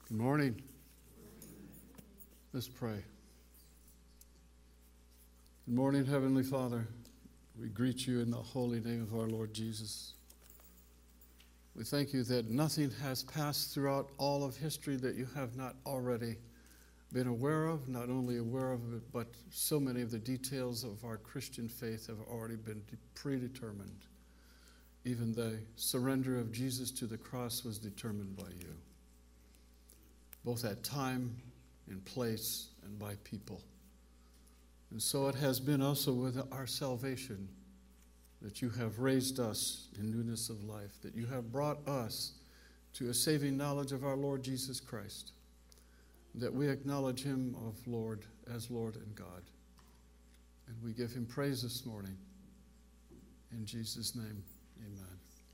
Good morning. Let's pray. Good morning, Heavenly Father. We greet you in the holy name of our Lord Jesus. We thank you that nothing has passed throughout all of history that you have not already been aware of, not only aware of it, but so many of the details of our Christian faith have already been predetermined. Even the surrender of Jesus to the cross was determined by you, both at time, in place, and by people. And so it has been also with our salvation, that you have raised us in newness of life, that you have brought us to a saving knowledge of our Lord Jesus Christ, that we acknowledge him as Lord and God. And we give him praise this morning. In Jesus' name, amen.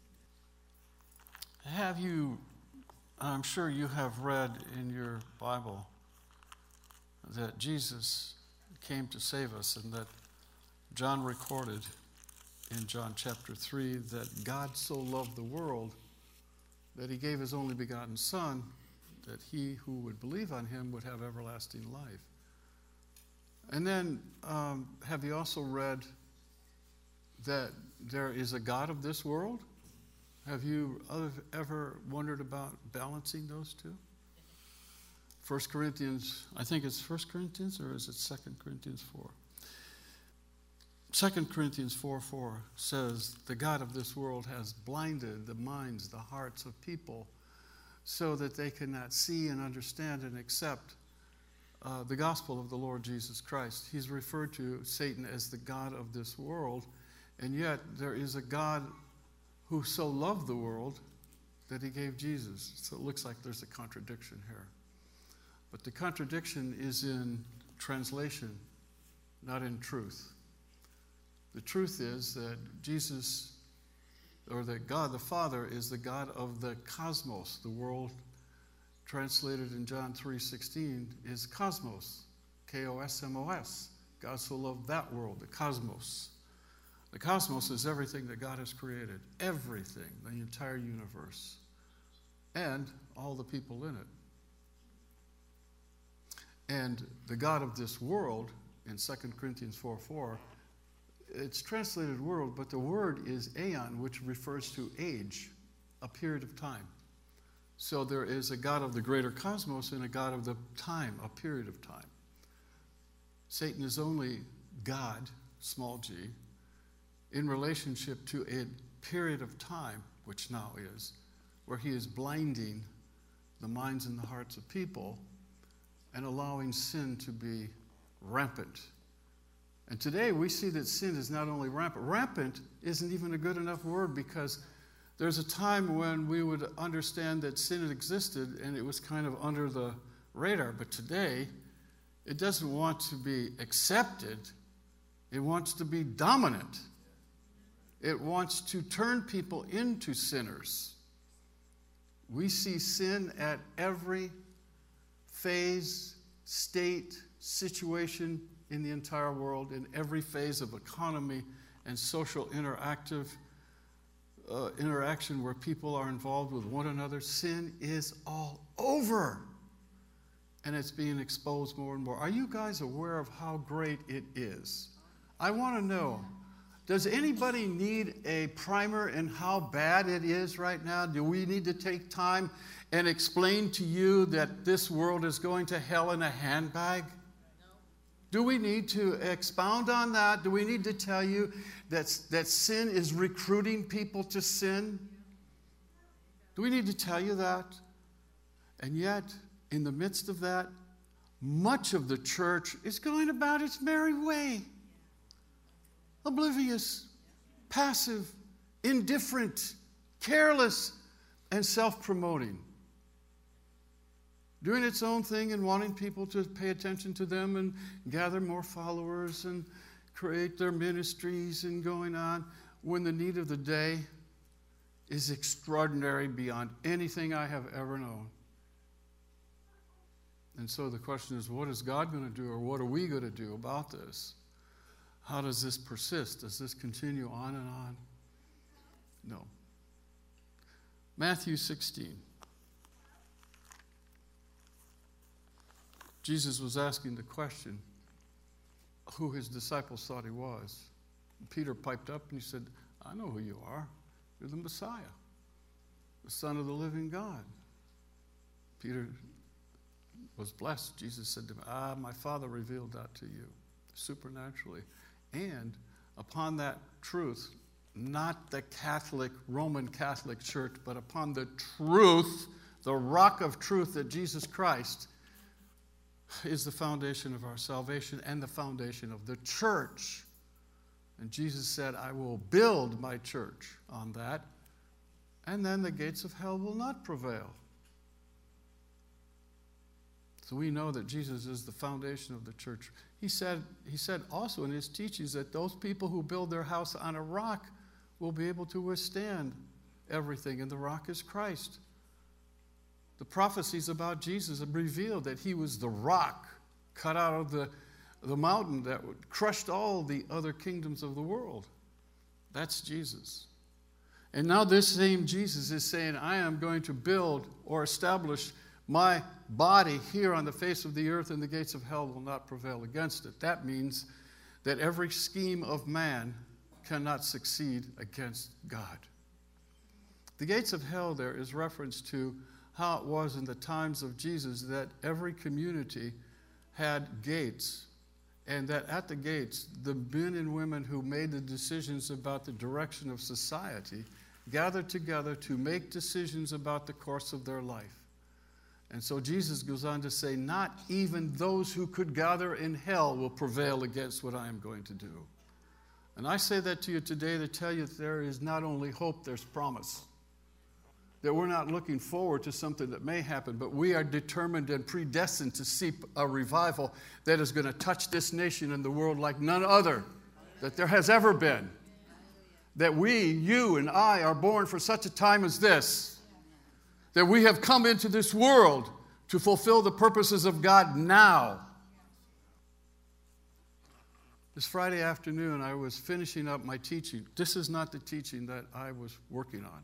I'm sure you have read in your Bible that Jesus came to save us, and that John recorded in John chapter 3 that God so loved the world that he gave his only begotten Son, that he who would believe on him would have everlasting life. And then have you also read that there is a God of this world? Have you ever wondered about balancing those two? 1 Corinthians, I think it's 1 Corinthians, or is it 2 Corinthians 4? 2 Corinthians 4:4 says, the God of this world has blinded the minds, the hearts of people, so that they cannot see and understand and accept the gospel of the Lord Jesus Christ. He's referred to Satan as the God of this world, and yet there is a God who so loved the world that he gave Jesus. So it looks like there's a contradiction here. But the contradiction is in translation, not in truth. The truth is that Jesus, or that God the Father, is the God of the cosmos. The world, translated in John 3:16, is cosmos, K-O-S-M-O-S. God so loved that world, the cosmos. The cosmos is everything that God has created, everything, the entire universe, and all the people in it. And the God of this world, in 2 Corinthians 4:4, it's translated world, but the word is aeon, which refers to age, a period of time. So there is a God of the greater cosmos and a God of the time, a period of time. Satan is only God, small g, in relationship to a period of time, which now is, where he is blinding the minds and the hearts of people and allowing sin to be rampant. And today we see that sin is not only rampant. Rampant isn't even a good enough word, because there's a time when we would understand that sin had existed and it was kind of under the radar. But today, it doesn't want to be accepted. It wants to be dominant. It wants to turn people into sinners. We see sin at every phase, state, situation in the entire world, in every phase of economy and social interaction where people are involved with one another. Sin is all over, and it's being exposed more and more. Are you guys aware of how great it is? I want to know, does anybody need a primer in how bad it is right now? Do we need to take time and explain to you that this world is going to hell in a handbag? Do we need to expound on that? Do we need to tell you that sin is recruiting people to sin? Do we need to tell you that? And yet, in the midst of that, much of the church is going about its merry way. Oblivious, passive, indifferent, careless, and self-promoting. Doing its own thing and wanting people to pay attention to them and gather more followers and create their ministries and going on, when the need of the day is extraordinary beyond anything I have ever known. And so the question is, what is God going to do, or what are we going to do about this? How does this persist? Does this continue on and on? No. Matthew 16. Jesus was asking the question who his disciples thought he was. Peter piped up and he said, I know who you are. You're the Messiah, the Son of the living God. Peter was blessed. Jesus said to him, my Father revealed that to you supernaturally. And upon that truth, not the Catholic, Roman Catholic Church, but upon the truth, the rock of truth that Jesus Christ is the foundation of our salvation and the foundation of the church. And Jesus said, I will build my church on that, and then the gates of hell will not prevail. So we know that Jesus is the foundation of the church. He said also in his teachings that those people who build their house on a rock will be able to withstand everything, and the rock is Christ. The prophecies about Jesus have revealed that he was the rock cut out of the mountain that crushed all the other kingdoms of the world. That's Jesus. And now this same Jesus is saying, I am going to build or establish my body here on the face of the earth, and the gates of hell will not prevail against it. That means that every scheme of man cannot succeed against God. The gates of hell there is reference to how it was in the times of Jesus that every community had gates, and that at the gates, the men and women who made the decisions about the direction of society gathered together to make decisions about the course of their life. And so Jesus goes on to say, not even those who could gather in hell will prevail against what I am going to do. And I say that to you today to tell you that there is not only hope, there's promise. That we're not looking forward to something that may happen, but we are determined and predestined to see a revival that is going to touch this nation and the world like none other that there has ever been. That we, you and I, are born for such a time as this. That we have come into this world to fulfill the purposes of God now. This Friday afternoon, I was finishing up my teaching. This is not the teaching that I was working on.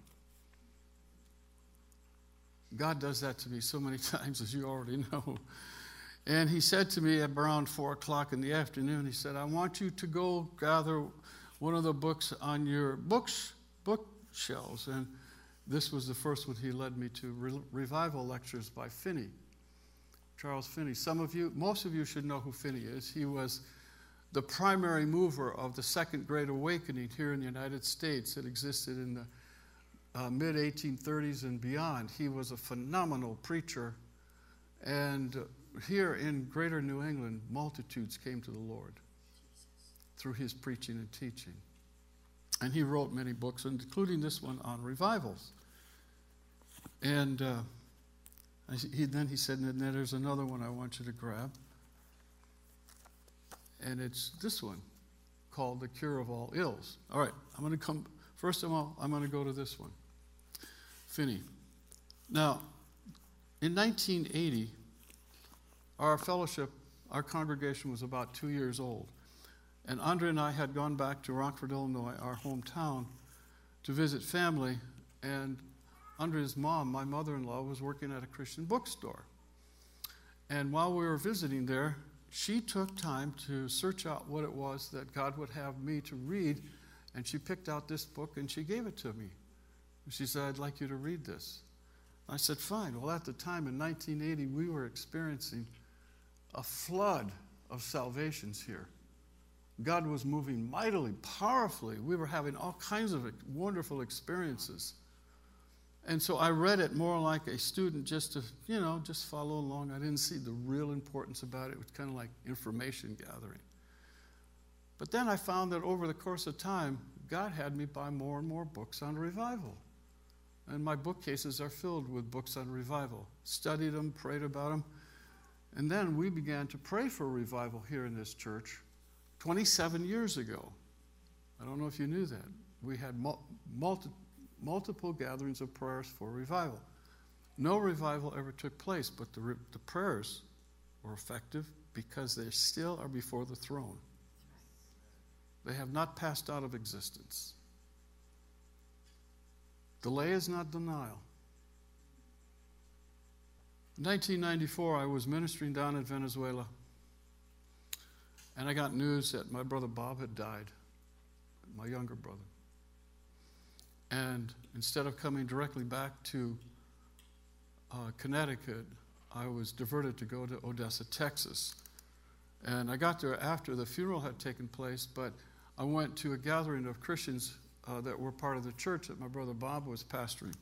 God does that to me so many times, as you already know. And he said to me at around 4 o'clock in the afternoon, he said, I want you to go gather one of the books on your bookshelves. And this was the first one he led me to, Revival Lectures by Finney, Charles Finney. Most of you should know who Finney is. He was the primary mover of the Second Great Awakening here in the United States that existed in the mid-1830s and beyond. He was a phenomenal preacher, and here in greater New England, multitudes came to the Lord through his preaching and teaching. And he wrote many books, including this one on revivals. And then he said, and then there's another one I want you to grab. And it's this one, called The Cure of All Ills. All right, first of all, I'm going to go to this one, Finney. Now, in 1980, our fellowship, our congregation was about 2 years old. And Andre and I had gone back to Rockford, Illinois, our hometown, to visit family. And Andre's mom, my mother-in-law, was working at a Christian bookstore. And while we were visiting there, she took time to search out what it was that God would have me to read. And she picked out this book and she gave it to me. She said, I'd like you to read this. I said, fine. Well, at the time in 1980, we were experiencing a flood of salvations here. God was moving mightily, powerfully. We were having all kinds of wonderful experiences. And so I read it more like a student just to, just follow along. I didn't see the real importance about it. It was kind of like information gathering. But then I found that over the course of time, God had me buy more and more books on revival. And my bookcases are filled with books on revival. Studied them, prayed about them. And then we began to pray for revival here in this church 27 years ago. I don't know if you knew that. We had multiple gatherings of prayers for revival. No revival ever took place, but the prayers were effective because they still are before the throne. They have not passed out of existence. Delay is not denial. In 1994, I was ministering down in Venezuela, and I got news that my brother Bob had died, my younger brother. And instead of coming directly back to Connecticut, I was diverted to go to Odessa, Texas. And I got there after the funeral had taken place, but I went to a gathering of Christians that were part of the church that my brother Bob was pastoring.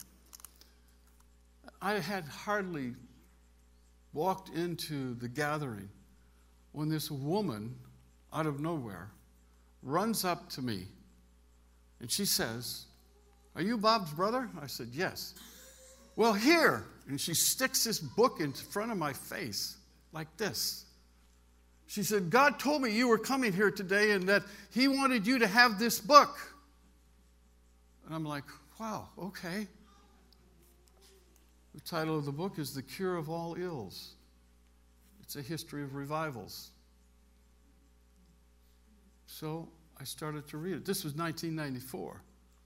I had hardly walked into the gathering when this woman, out of nowhere, runs up to me, and she says, "Are you Bob's brother?" I said, "Yes." "Well, here." And she sticks this book in front of my face, like this. She said, "God told me you were coming here today and that He wanted you to have this book." And I'm like, wow, okay. The title of the book is The Cure of All Ills. It's a history of revivals. So I started to read it. This was 1994.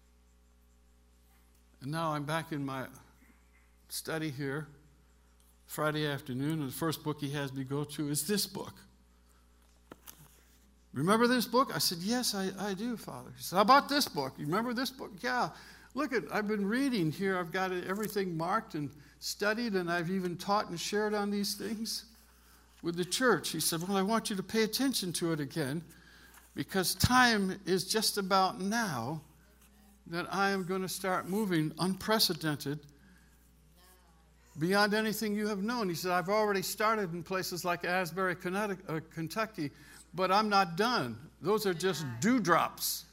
And now I'm back in my study here, Friday afternoon, and the first book he has me go to is this book. "Remember this book?" I said, "Yes, I do, Father." He said, "How about this book? You remember this book?" "Yeah. Look, I've been reading here. I've got everything marked and studied, and I've even taught and shared on these things with the church." He said, "Well, I want you to pay attention to it again, because time is just about now that I am going to start moving unprecedented beyond anything you have known." He said, "I've already started in places like Asbury, Kentucky, but I'm not done. Those are just dewdrops."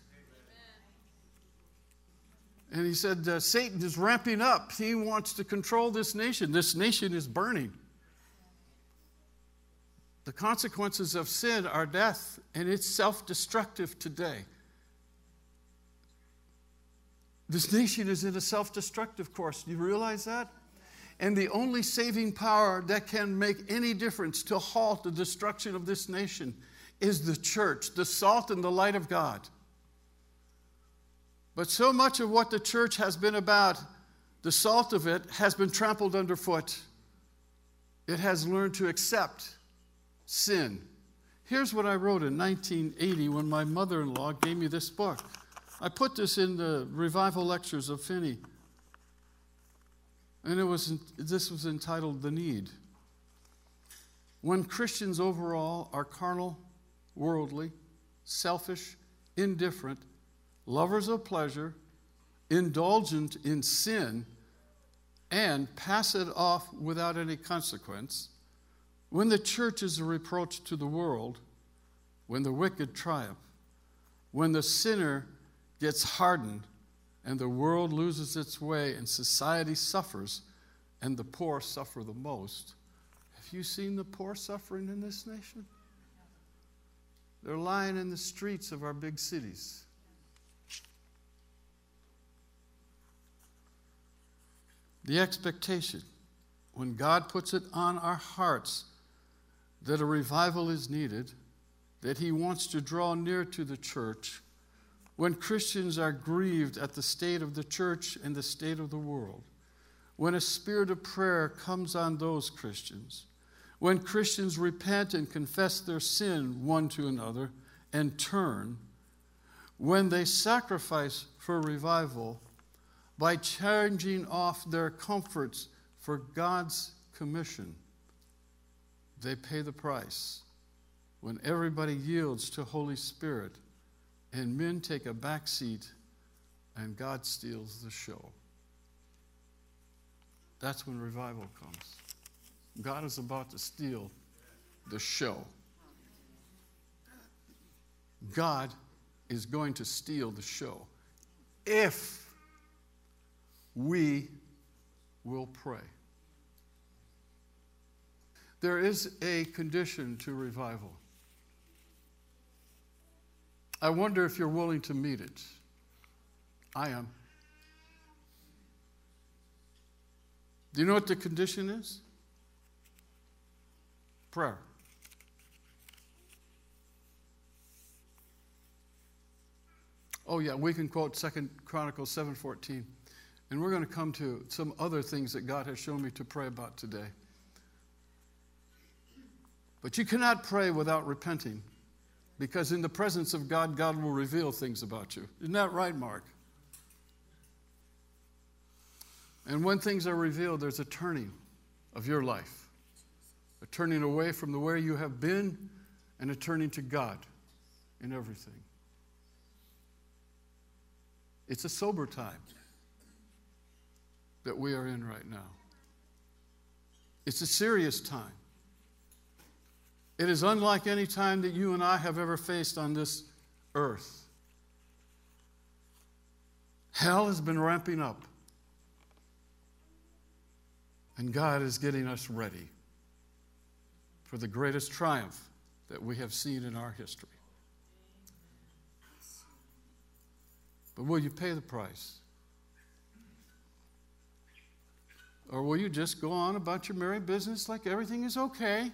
And he said, "Satan is ramping up. He wants to control this nation. This nation is burning. The consequences of sin are death, and it's self-destructive today. This nation is in a self-destructive course. Do you realize that? And the only saving power that can make any difference to halt the destruction of this nation is the church, the salt and the light of God. But so much of what the church has been about, the salt of it has been trampled underfoot. It has learned to accept sin. Here's what I wrote in 1980 when my mother-in-law gave me this book. I put this in the revival lectures of Finney. And this was entitled The Need. "When Christians overall are carnal, worldly, selfish, indifferent, lovers of pleasure, indulgent in sin, and pass it off without any consequence, when the church is a reproach to the world, when the wicked triumph, when the sinner gets hardened, and the world loses its way, and society suffers, and the poor suffer the most." Have you seen the poor suffering in this nation? They're lying in the streets of our big cities. The expectation, when God puts it on our hearts that a revival is needed, that He wants to draw near to the church, when Christians are grieved at the state of the church and the state of the world, when a spirit of prayer comes on those Christians, when Christians repent and confess their sin one to another and turn, when they sacrifice for revival by charging off their comforts for God's commission, they pay the price. When everybody yields to Holy Spirit and men take a back seat and God steals the show. That's when revival comes. God is about to steal the show. God is going to steal the show if we will pray. There is a condition to revival. I wonder if you're willing to meet it. I am. Do you know what the condition is? Prayer. Oh yeah, we can quote 2 Chronicles 7:14. And we're going to come to some other things that God has shown me to pray about today. But you cannot pray without repenting, because in the presence of God, God will reveal things about you. Isn't that right, Mark? And when things are revealed, there's a turning of your life, a turning away from the way you have been and a turning to God in everything. It's a sober time that we are in right now. It's a serious time. It is unlike any time that you and I have ever faced on this earth. Hell has been ramping up. And God is getting us ready for the greatest triumph that we have seen in our history. But will you pay the price? Or will you just go on about your merry business like everything is okay?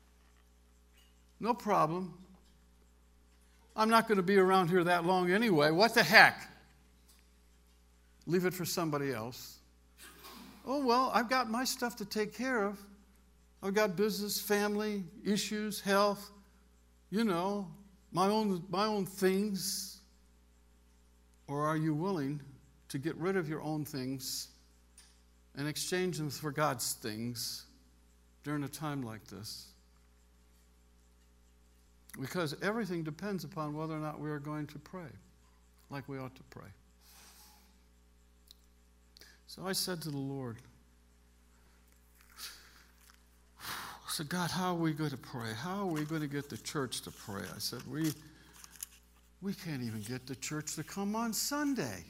No problem. I'm not going to be around here that long anyway. What the heck? Leave it for somebody else. Oh, well, I've got my stuff to take care of. I've got business, family, issues, health, my own things. Or are you willing to get rid of your own things and exchange them for God's things during a time like this? Because everything depends upon whether or not we are going to pray like we ought to pray. So I said to the Lord, I said, God, how are we going to pray? How are we going to get the church to pray? I said, we can't even get the church to come on Sunday.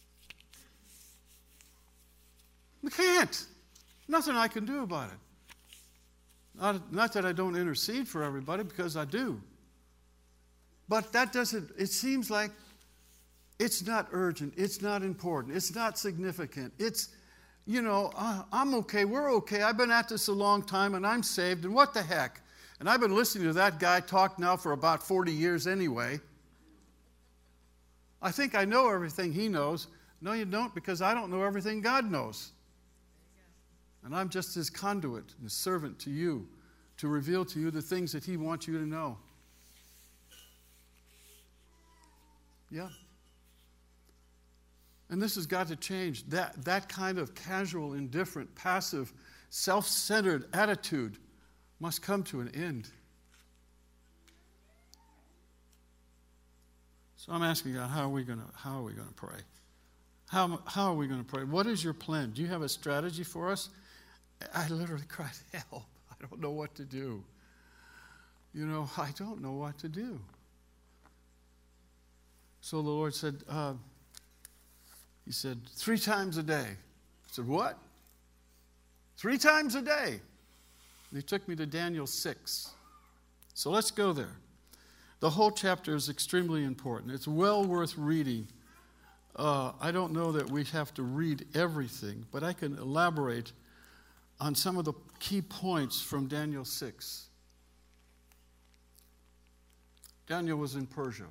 We can't. Nothing I can do about it. Not that I don't intercede for everybody, because I do. But it seems like it's not urgent. It's not important. It's not significant. It's, I'm okay. We're okay. I've been at this a long time, and I'm saved, and what the heck? And I've been listening to that guy talk now for about 40 years anyway. I think I know everything he knows. No, you don't, because I don't know everything God knows. And I'm just his conduit and servant to you to reveal to you the things that he wants you to know. Yeah. And this has got to change. That kind of casual, indifferent, passive, self-centered attitude must come to an end. So I'm asking God, how are we going to pray? How are we going to pray? What is your plan? Do you have a strategy for us? I literally cried, help. I don't know what to do. I don't know what to do. So the Lord said, he said, 3 times a day. I said, what? 3 times a day. And he took me to Daniel 6. So let's go there. The whole chapter is extremely important. It's well worth reading. I don't know that we have to read everything, but I can elaborate on some of the key points from Daniel 6. Daniel was in Persia.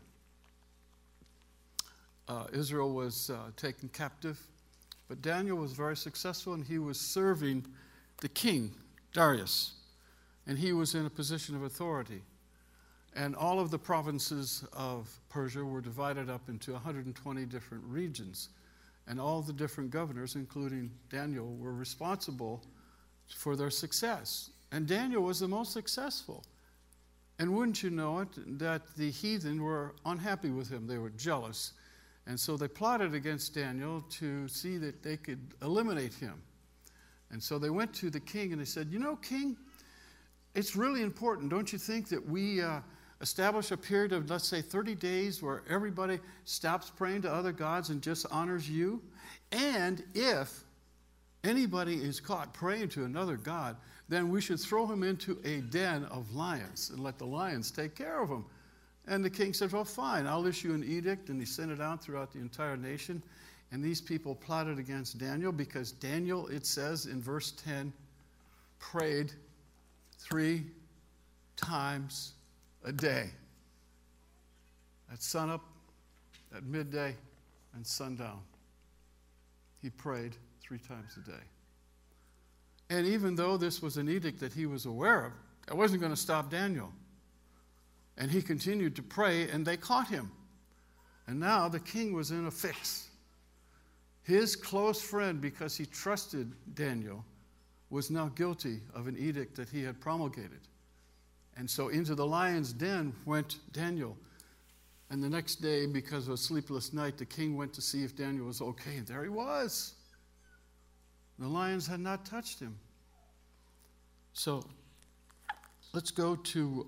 Israel was taken captive, but Daniel was very successful, and he was serving the king, Darius, and he was in a position of authority. And all of the provinces of Persia were divided up into 120 different regions, and all the different governors, including Daniel, were responsible for their success. And Daniel was the most successful. And wouldn't you know it, that the heathen were unhappy with him. They were jealous. And so they plotted against Daniel to see that they could eliminate him. And so they went to the king and they said, King, it's really important, don't you think, that we establish a period of, let's say, 30 days where everybody stops praying to other gods and just honors you? And if anybody is caught praying to another god, then we should throw him into a den of lions and let the lions take care of him. And the king said, well, fine, I'll issue an edict. And he sent it out throughout the entire nation. And these people plotted against Daniel because Daniel, it says in verse 10, prayed 3 times a day. At sunup, at midday, and sundown. He prayed 3 times a day. And even though this was an edict that he was aware of, That wasn't going to stop Daniel. And he continued to pray, and they caught him. And now the king was in a fix. His close friend, because he trusted Daniel, was now guilty of an edict that he had promulgated. And so into the lion's den went Daniel. And the next day, because of a sleepless night, the king went to see if Daniel was okay. And there he was. The lions had not touched him. So let's go to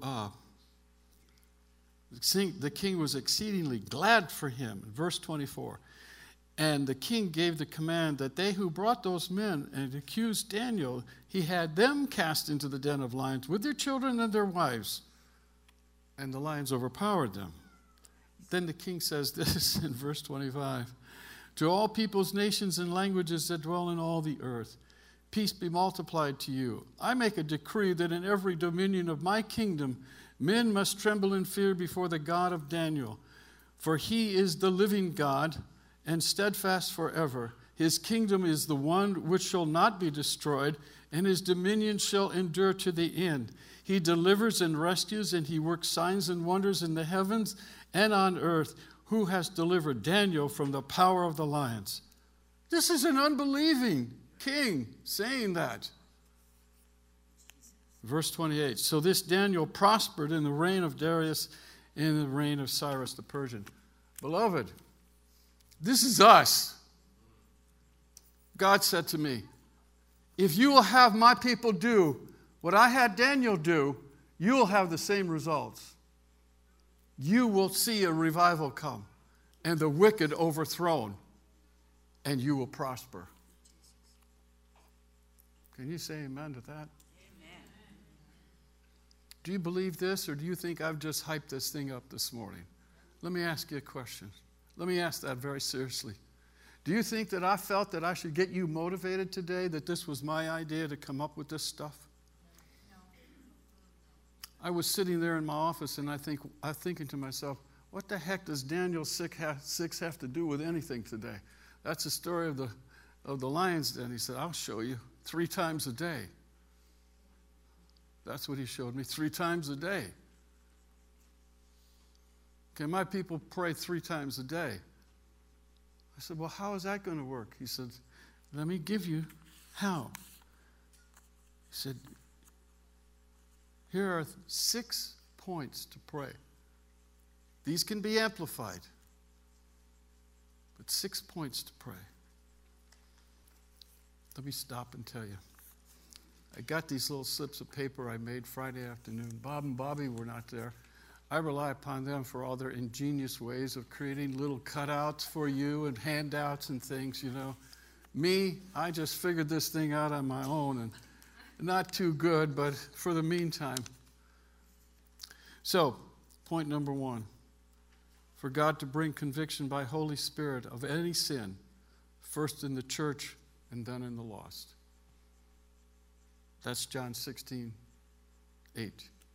the king was exceedingly glad for him. Verse 24. And the king gave the command that they who brought those men and accused Daniel, he had them cast into the den of lions with their children and their wives. And the lions overpowered them. Then the king says this in verse 25. To all peoples, nations, and languages that dwell in all the earth, peace be multiplied to you. I make a decree that in every dominion of my kingdom, men must tremble in fear before the God of Daniel. For he is the living God, and steadfast forever. His kingdom is the one which shall not be destroyed, and his dominion shall endure to the end. He delivers and rescues, and he works signs and wonders in the heavens and on earth. Who has delivered Daniel from the power of the lions? This is an unbelieving king saying that. Verse 28. So this Daniel prospered in the reign of Darius, in the reign of Cyrus the Persian. Beloved, this is us. God said to me, if you will have my people do what I had Daniel do, you will have the same results. You will see a revival come and the wicked overthrown, and you will prosper. Can you say amen to that? Amen. Do you believe this, or do you think I've just hyped this thing up this morning? Let me ask you a question. Let me ask that very seriously. Do you think that I felt that I should get you motivated today, that this was my idea to come up with this stuff? No. I was sitting there in my office, and I'm thinking to myself, what the heck does Daniel 6 have to do with anything today? That's the story of the lion's den. He said, I'll show you 3 times a day. That's what he showed me, 3 times a day. Okay, my people pray 3 times a day. I said, well, how is that going to work? He said, let me give you how. He said, here are 6 points to pray. These can be amplified, but 6 points to pray. Let me stop and tell you. I got these little slips of paper I made Friday afternoon. Bob and Bobby were not there. I rely upon them for all their ingenious ways of creating little cutouts for you and handouts and things, you know. Me, I just figured this thing out on my own, and not too good, but for the meantime. So, point number 1. For God to bring conviction by Holy Spirit of any sin, first in the church and then in the lost. That's John 16:8.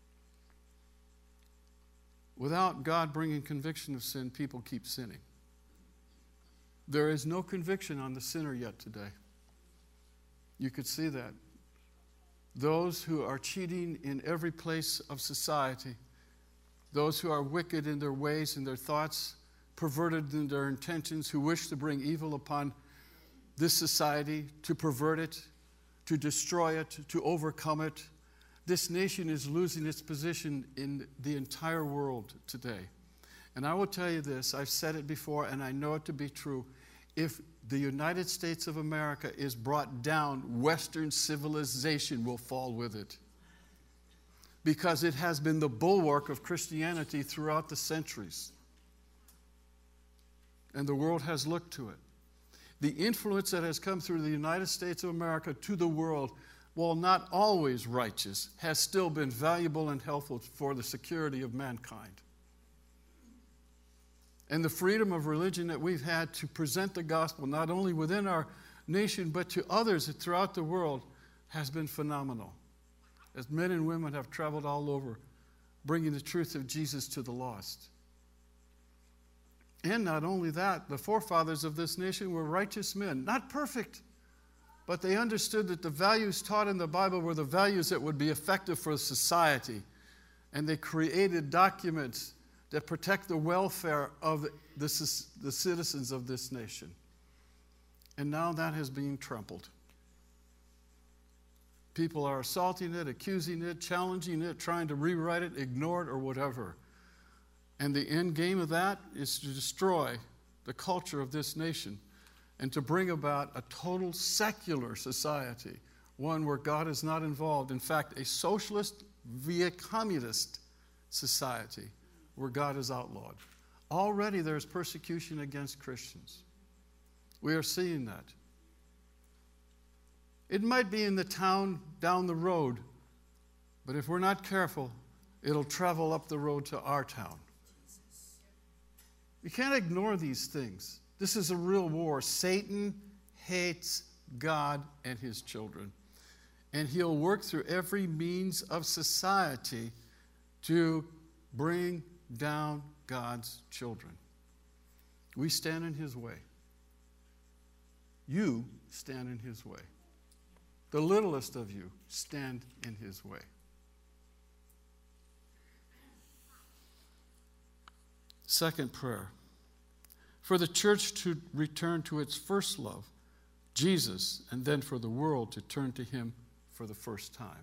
Without God bringing conviction of sin, people keep sinning. There is no conviction on the sinner yet today. You could see that. Those who are cheating in every place of society, those who are wicked in their ways and their thoughts, perverted in their intentions, who wish to bring evil upon this society, to pervert it, to destroy it, to overcome it. This nation is losing its position in the entire world today. And I will tell you this, I've said it before and I know it to be true. If the United States of America is brought down, Western civilization will fall with it. Because it has been the bulwark of Christianity throughout the centuries. And the world has looked to it. The influence that has come through the United States of America to the world, while not always righteous, has still been valuable and helpful for the security of mankind. And the freedom of religion that we've had to present the gospel, not only within our nation, but to others throughout the world, has been phenomenal. As men and women have traveled all over, bringing the truth of Jesus to the lost. And not only that, the forefathers of this nation were righteous men, not perfect, but they understood that the values taught in the Bible were the values that would be effective for society. And they created documents that protect the welfare of the citizens of this nation. And now that has been trampled. People are assaulting it, accusing it, challenging it, trying to rewrite it, ignore it, or whatever. And the end game of that is to destroy the culture of this nation and to bring about a total secular society, one where God is not involved. In fact, a socialist via communist society where God is outlawed. Already there's persecution against Christians. We are seeing that. It might be in the town down the road, but if we're not careful, it'll travel up the road to our town. You can't ignore these things. This is a real war. Satan hates God and his children. And he'll work through every means of society to bring down God's children. We stand in his way. You stand in his way. The littlest of you stand in his way. Second prayer. For the church to return to its first love, Jesus, and then for the world to turn to him for the first time.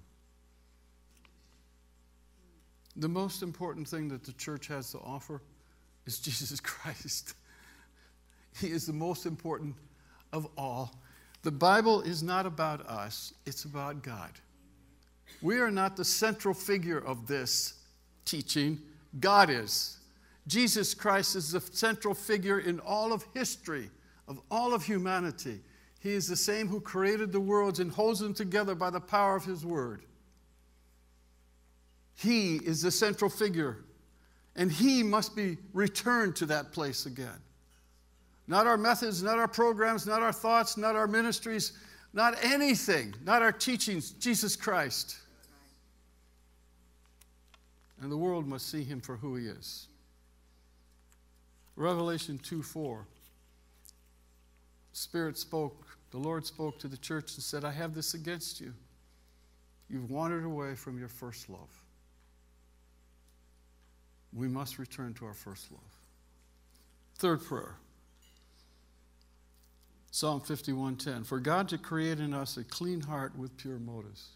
The most important thing that the church has to offer is Jesus Christ. He is the most important of all. The Bible is not about us, it's about God. We are not the central figure of this teaching. God is. Jesus Christ is the central figure in all of history, of all of humanity. He is the same who created the worlds and holds them together by the power of his word. He is the central figure, and he must be returned to that place again. Not our methods, not our programs, not our thoughts, not our ministries, not anything, not our teachings, Jesus Christ. And the world must see him for who he is. Revelation 2:4. The Lord spoke to the church and said, I have this against you. You've wandered away from your first love. We must return to our first love. Third prayer. Psalm 51:10. For God to create in us a clean heart with pure motives.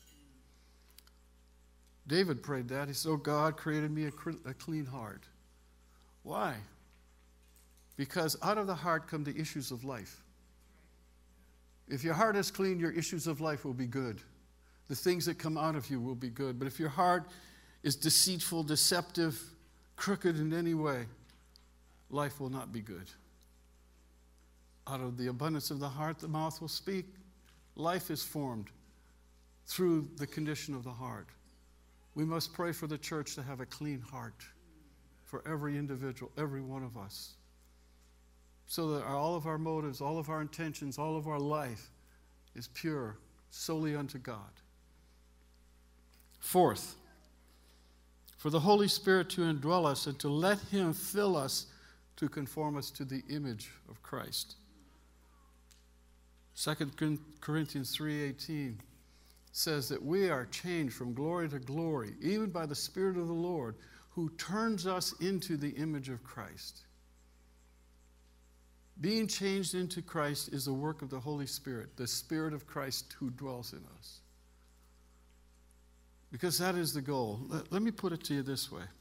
David prayed that. He said, oh, God created me a clean heart. Why? Because out of the heart come the issues of life. If your heart is clean, your issues of life will be good. The things that come out of you will be good. But if your heart is deceitful, deceptive, crooked in any way, life will not be good. Out of the abundance of the heart, the mouth will speak. Life is formed through the condition of the heart. We must pray for the church to have a clean heart for every individual, every one of us, so that all of our motives, all of our intentions, all of our life is pure, solely unto God. Fourth, for the Holy Spirit to indwell us and to let him fill us to conform us to the image of Christ. 2 Corinthians 3:18 says that we are changed from glory to glory, even by the Spirit of the Lord, who turns us into the image of Christ. Being changed into Christ is the work of the Holy Spirit, the Spirit of Christ who dwells in us. Because that is the goal. Let me put it to you this way.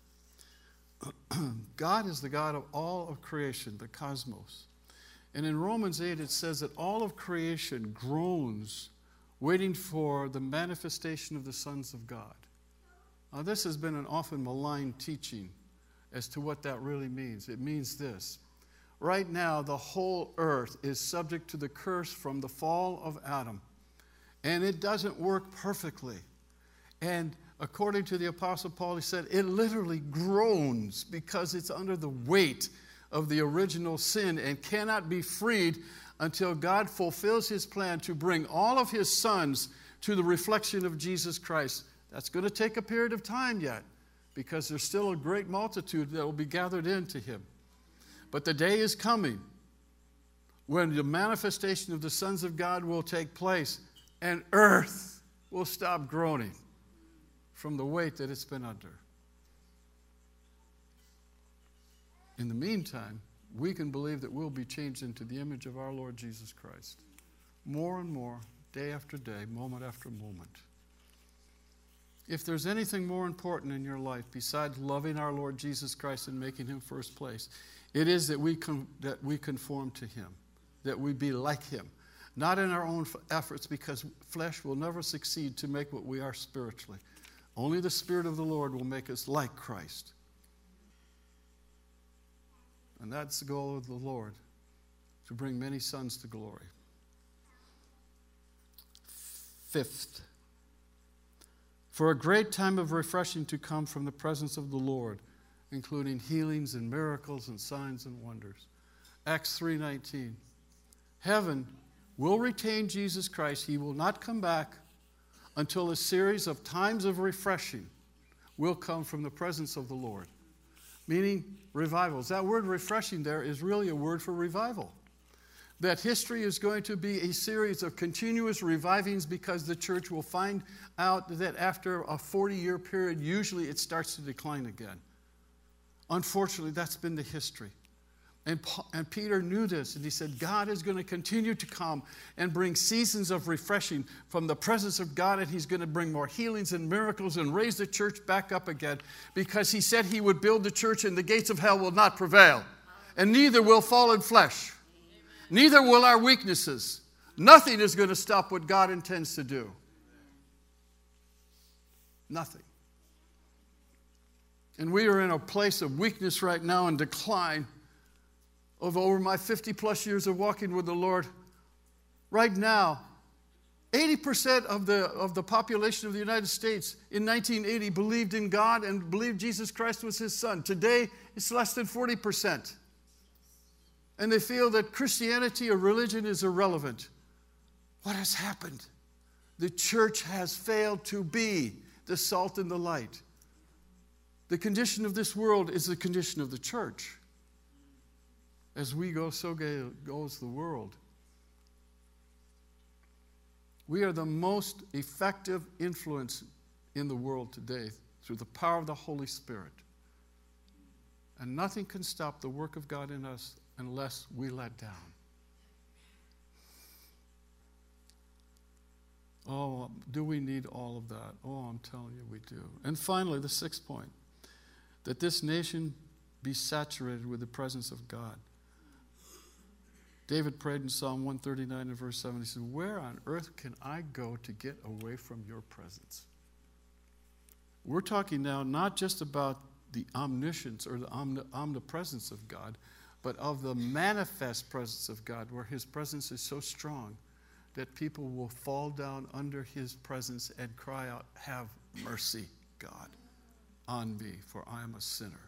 God is the God of all of creation, the cosmos. And in Romans 8 it says that all of creation groans, waiting for the manifestation of the sons of God. Now this has been an often maligned teaching as to what that really means. It means this. Right now, the whole earth is subject to the curse from the fall of Adam. And it doesn't work perfectly. And according to the Apostle Paul, he said, it literally groans because it's under the weight of the original sin and cannot be freed until God fulfills his plan to bring all of his sons to the reflection of Jesus Christ. That's going to take a period of time yet, because there's still a great multitude that will be gathered into him. But the day is coming when the manifestation of the sons of God will take place and earth will stop groaning from the weight that it's been under. In the meantime, we can believe that we'll be changed into the image of our Lord Jesus Christ. More and more, day after day, moment after moment. If there's anything more important in your life besides loving our Lord Jesus Christ and making Him first place, it is that we conform to Him, that we be like Him. Not in our own efforts, because flesh will never succeed to make what we are spiritually. Only the Spirit of the Lord will make us like Christ. And that's the goal of the Lord, to bring many sons to glory. Fifth, for a great time of refreshing to come from the presence of the Lord, including healings and miracles and signs and wonders. Acts 3:19. Heaven will retain Jesus Christ. He will not come back until a series of times of refreshing will come from the presence of the Lord. Meaning revivals. That word refreshing there is really a word for revival. That history is going to be a series of continuous revivings, because the church will find out that after a 40-year period, usually it starts to decline again. Unfortunately, that's been the history. And Peter knew this, and he said, God is going to continue to come and bring seasons of refreshing from the presence of God, and He's going to bring more healings and miracles and raise the church back up again, because He said He would build the church and the gates of hell will not prevail, and neither will fallen flesh, neither will our weaknesses. Nothing is going to stop what God intends to do. Nothing. And we are in a place of weakness right now and decline. Of over my 50-plus years of walking with the Lord, right now, 80% of the population of the United States in 1980 believed in God and believed Jesus Christ was His Son. Today, it's less than 40%. And they feel that Christianity or religion is irrelevant. What has happened? The church has failed to be the salt and the light. The condition of this world is the condition of the church. As we go, so goes the world. We are the most effective influence in the world today through the power of the Holy Spirit. And nothing can stop the work of God in us unless we let down. Oh, do we need all of that? Oh, I'm telling you we do. And finally, the sixth point, that this nation be saturated with the presence of God. David prayed in Psalm 139 and verse 7. He said, where on earth can I go to get away from your presence? We're talking now not just about the omniscience or the omnipresence of God, but of the manifest presence of God, where His presence is so strong that people will fall down under His presence and cry out, have mercy, God, on me, for I am a sinner.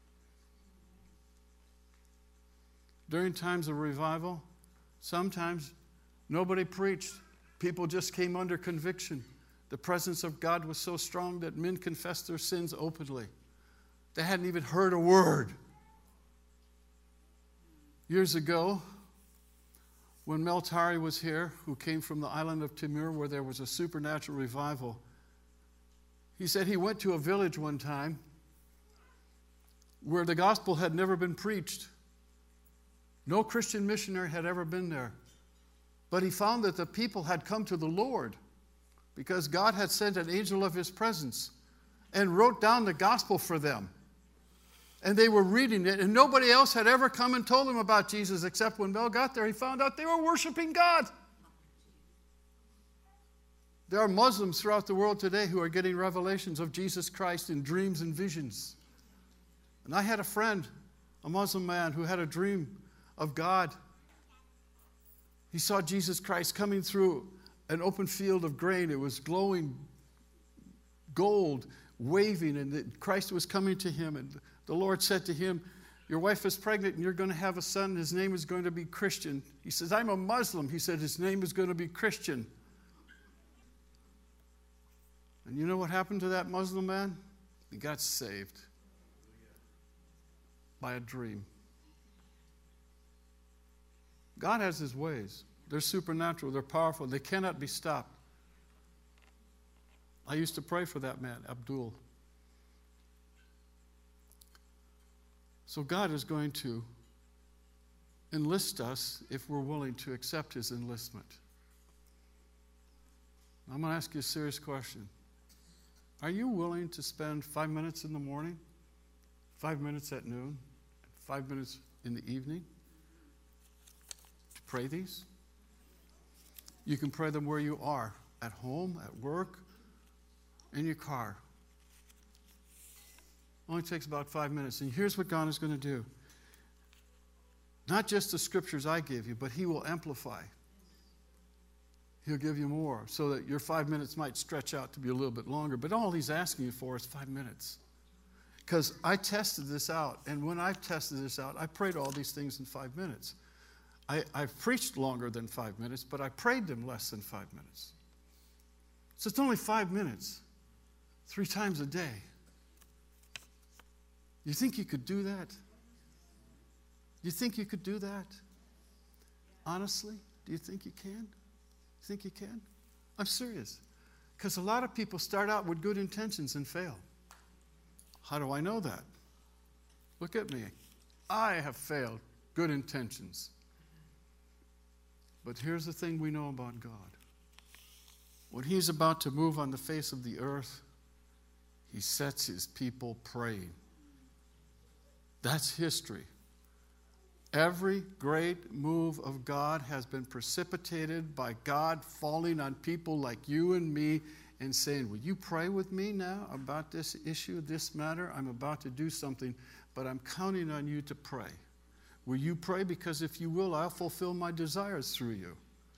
During times of revival, sometimes nobody preached. People just came under conviction. The presence of God was so strong that men confessed their sins openly. They hadn't even heard a word. Years ago, when Mel Tari was here, who came from the island of Timor, where there was a supernatural revival, he said he went to a village one time where the gospel had never been preached. No Christian missionary had ever been there. But he found that the people had come to the Lord because God had sent an angel of His presence and wrote down the gospel for them. And they were reading it, and nobody else had ever come and told them about Jesus, except when Mel got there, he found out they were worshiping God. There are Muslims throughout the world today who are getting revelations of Jesus Christ in dreams and visions. And I had a friend, a Muslim man, who had a dream of God. He saw Jesus Christ coming through an open field of grain. It was glowing gold, waving, and Christ was coming to him. And the Lord said to him, your wife is pregnant and you're going to have a son. His name is going to be Christian. He says, I'm a Muslim. He said, his name is going to be Christian. And you know what happened to that Muslim man? He got saved by a dream. God has his ways. They're supernatural. They're powerful. They cannot be stopped. I used to pray for that man, Abdul. So God is going to enlist us if we're willing to accept his enlistment. I'm going to ask you a serious question. Are you willing to spend 5 minutes in the morning, 5 minutes at noon, 5 minutes in the evening to pray these? You can pray them where you are, at home, at work, in your car. Only takes about 5 minutes. And here's what God is going to do. Not just the scriptures I give you, but he will amplify. He'll give you more so that your 5 minutes might stretch out to be a little bit longer. But all he's asking you for is 5 minutes. Because I tested this out. And when I tested this out, I prayed all these things in 5 minutes. I've preached longer than 5 minutes, but I prayed them less than 5 minutes. So it's only 5 minutes, 3 times a day. You think you could do that? You think you could do that? Honestly, do you think you can? You think you can? I'm serious. Because a lot of people start out with good intentions and fail. How do I know that? Look at me. I have failed. Good intentions. But here's the thing we know about God. When he's about to move on the face of the earth, he sets his people praying. That's history. Every great move of God has been precipitated by God falling on people like you and me and saying, will you pray with me now about this issue, this matter? I'm about to do something, but I'm counting on you to pray. Will you pray? Because if you will, I'll fulfill my desires through you.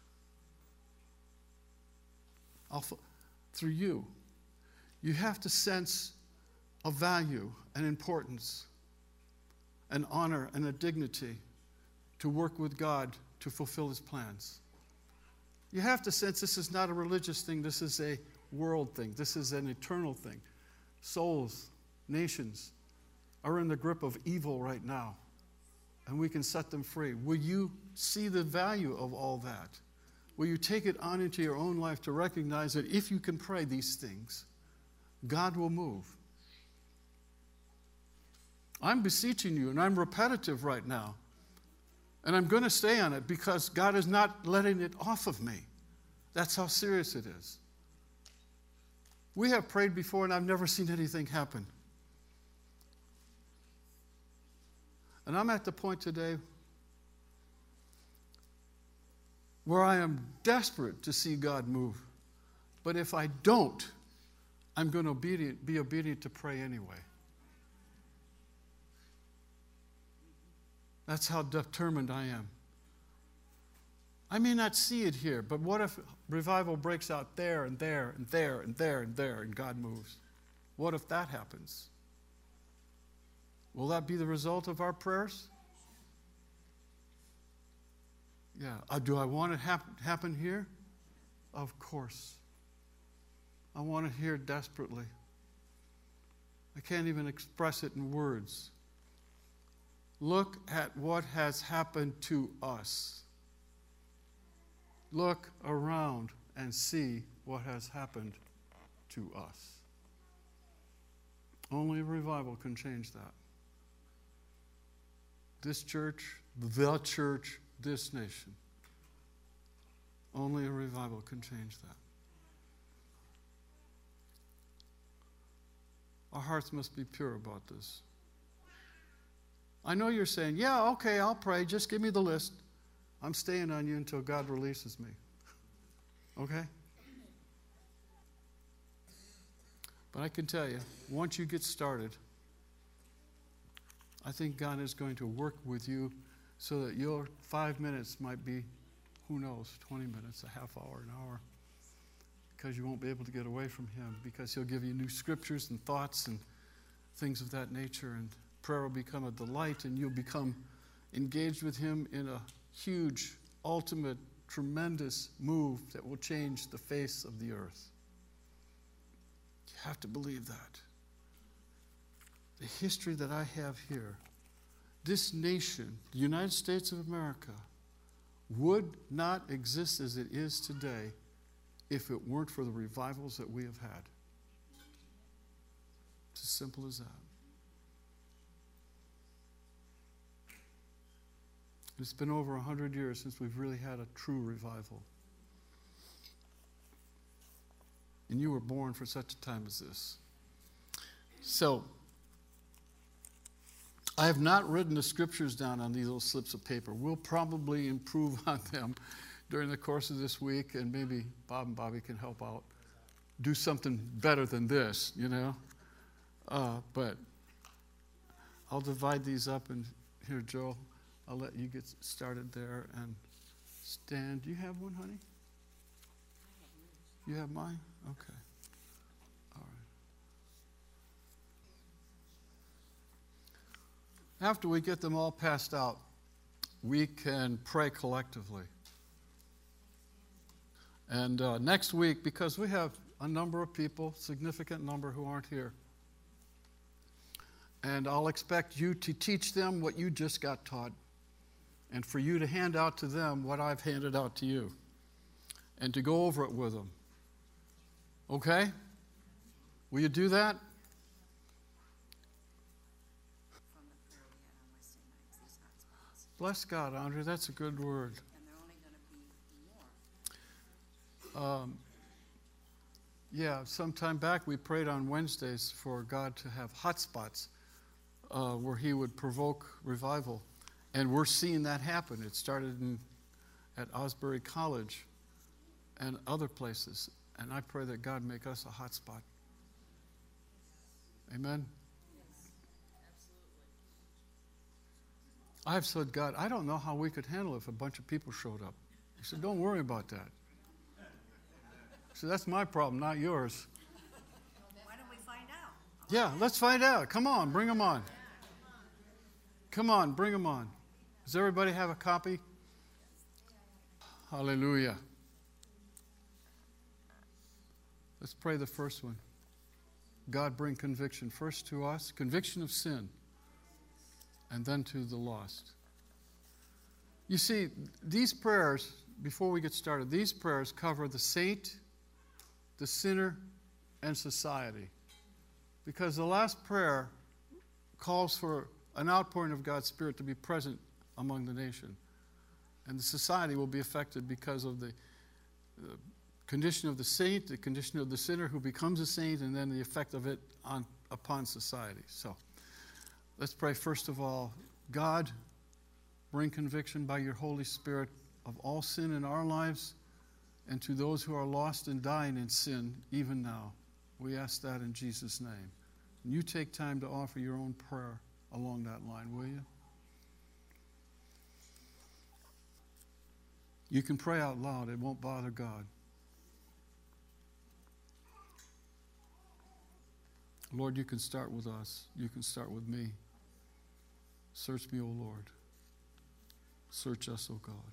Through you. You have to sense a value, an importance, an honor, and a dignity to work with God to fulfill his plans. You have to sense this is not a religious thing. This is a world thing. This is an eternal thing. Souls, nations are in the grip of evil right now, and we can set them free. Will you see the value of all that? Will you take it on into your own life to recognize that if you can pray these things, God will move? I'm beseeching you, and I'm repetitive right now. And I'm going to stay on it because God is not letting it off of me. That's how serious it is. We have prayed before, and I've never seen anything happen. And I'm at the point today where I am desperate to see God move. But if I don't, I'm going to be obedient to pray anyway. That's how determined I am. I may not see it here, but what if revival breaks out there and there and there and there and there and God moves? What if that happens? Will that be the result of our prayers? Yeah. Do I want it happen here? Of course. I want it here desperately. I can't even express it in words. Look at what has happened to us. Look around and see what has happened to us. Only a revival can change that. This church, this nation. Only a revival can change that. Our hearts must be pure about this. I know you're saying, yeah, okay, I'll pray. Just give me the list. I'm staying on you until God releases me. Okay? But I can tell you, once you get started, I think God is going to work with you so that your 5 minutes might be, who knows, 20 minutes, a half hour, an hour. Because you won't be able to get away from him. Because he'll give you new scriptures and thoughts and things of that nature. And prayer will become a delight, and you'll become engaged with him in a huge, ultimate, tremendous move that will change the face of the earth. You have to believe that. The history that I have here, this nation, the United States of America, would not exist as it is today if it weren't for the revivals that we have had. It's as simple as that. It's been over 100 years since we've really had a true revival. And you were born for such a time as this. So, I have not written the scriptures down on these little slips of paper. We'll probably improve on them during the course of this week, and maybe Bob and Bobby can help out. Do something better than this, you know. But I'll divide these up, and here, Joe, I'll let you get started there. And Stan, do you have one, honey? You have mine? Okay. All right. After we get them all passed out, we can pray collectively. And next week, because we have a number of people, significant number who aren't here, and I'll expect you to teach them what you just got taught, and for you to hand out to them what I've handed out to you, and to go over it with them. Okay? Will you do that? Bless God, Andre. That's a good word. And they're only going to be more. Yeah, some time back we prayed on Wednesdays for God to have hot spots where He would provoke revival. And we're seeing that happen. It started at Osbury College and other places. And I pray that God make us a hot spot. Amen? Yes, absolutely. I've said, God, I don't know how we could handle it if a bunch of people showed up. He said, don't worry about that. So that's my problem, not yours. Why don't we find out? Yeah, let's find out. Come on, bring them on. Come on, bring them on. Does everybody have a copy? Hallelujah. Let's pray the first one. God, bring conviction first to us, conviction of sin, and then to the lost. You see, these prayers, before we get started, these prayers cover the saint, the sinner, and society. Because the last prayer calls for an outpouring of God's Spirit to be present among the nation. And the society will be affected because of the condition of the saint, the condition of the sinner who becomes a saint, and then the effect of it upon society. So let's pray first of all. God, bring conviction by your Holy Spirit of all sin in our lives and to those who are lost and dying in sin even now. We ask that in Jesus' name. And you take time to offer your own prayer along that line, will you? You can pray out loud. It won't bother God. Lord, you can start with us. You can start with me. Search me, O Lord. Search us, O God.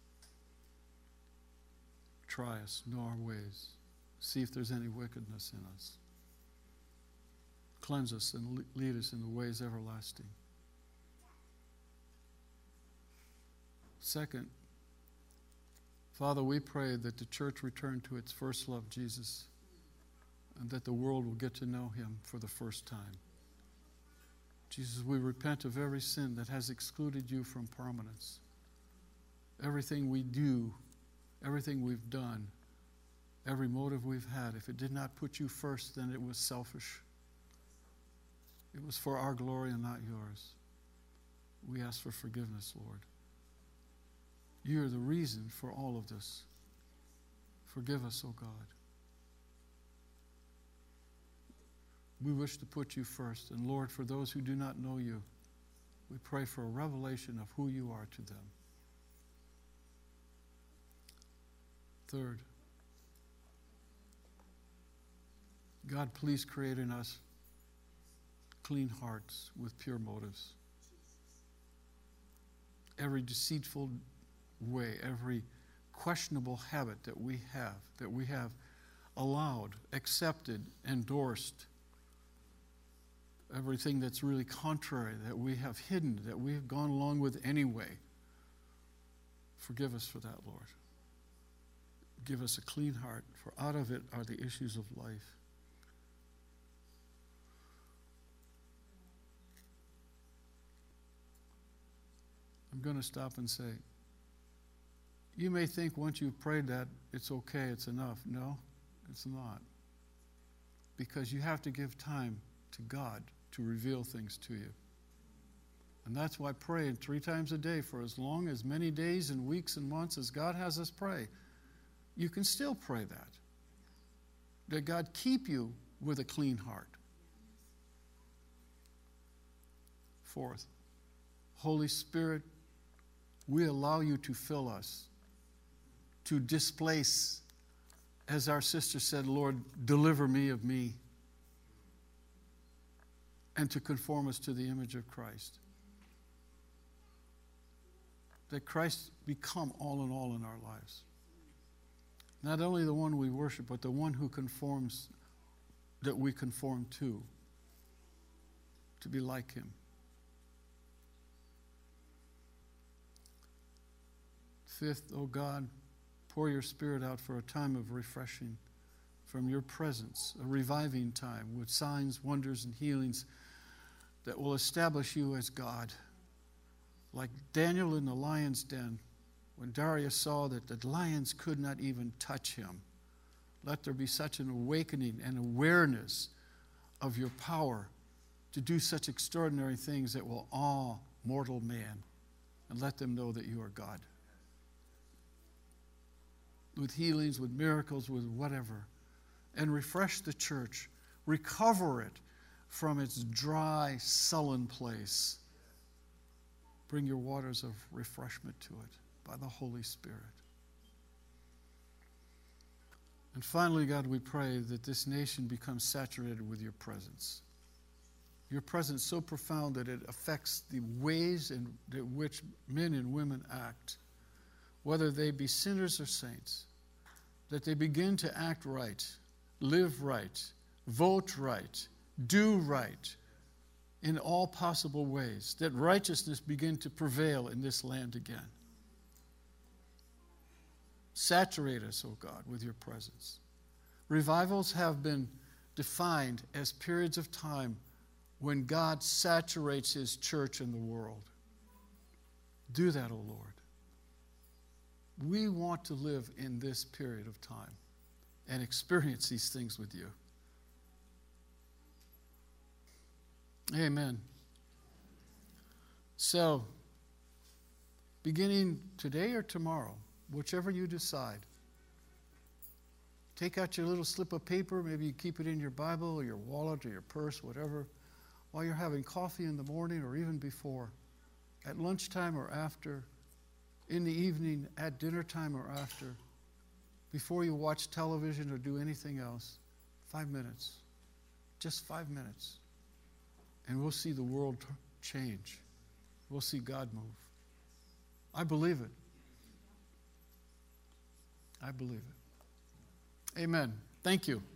Try us, know our ways. See if there's any wickedness in us. Cleanse us and lead us in the ways everlasting. Second, Father, we pray that the church return to its first love, Jesus, and that the world will get to know him for the first time. Jesus, we repent of every sin that has excluded you from prominence. Everything we do, everything we've done, every motive we've had, if it did not put you first, then it was selfish. It was for our glory and not yours. We ask for forgiveness, Lord. You are the reason for all of this. Forgive us, O God. We wish to put you first. And Lord, for those who do not know you, we pray for a revelation of who you are to them. Third, God, please create in us clean hearts with pure motives. Every deceitful way, every questionable habit that we have allowed, accepted, endorsed, everything that's really contrary, that we have hidden, that we have gone along with anyway. Forgive us for that, Lord. Give us a clean heart, for out of it are the issues of life. I'm going to stop and say, you may think once you've prayed that, it's okay, it's enough. No, it's not. Because you have to give time to God to reveal things to you. And that's why praying 3 times a day for as long as many days and weeks and months as God has us pray, you can still pray that. That God keep you with a clean heart. 4th, Holy Spirit, we allow you to fill us, to displace, as our sister said, Lord, deliver me of me, and to conform us to the image of Christ. That Christ become all in all in our lives. Not only the one we worship, but the one who conforms, that we conform to be like him. 5th, oh God, pour your Spirit out for a time of refreshing from your presence, a reviving time with signs, wonders, and healings that will establish you as God. Like Daniel in the lion's den, when Darius saw that the lions could not even touch him. Let there be such an awakening and awareness of your power to do such extraordinary things that will awe mortal man, and let them know that you are God. With healings, with miracles, with whatever. And refresh the church. Recover it from its dry, sullen place. Bring your waters of refreshment to it by the Holy Spirit. And finally, God, we pray that this nation becomes saturated with your presence. Your presence so profound that it affects the ways in which men and women act, whether they be sinners or saints, that they begin to act right, live right, vote right, do right in all possible ways, that righteousness begin to prevail in this land again. Saturate us, O God, with your presence. Revivals have been defined as periods of time when God saturates his church in the world. Do that, O Lord. We want to live in this period of time and experience these things with you. Amen. So, beginning today or tomorrow, whichever you decide, take out your little slip of paper, maybe you keep it in your Bible or your wallet or your purse, whatever, while you're having coffee in the morning or even before, at lunchtime or after, in the evening, at dinner time or after, before you watch television or do anything else, 5 minutes, just 5 minutes, and we'll see the world change. We'll see God move. I believe it. I believe it. Amen. Thank you.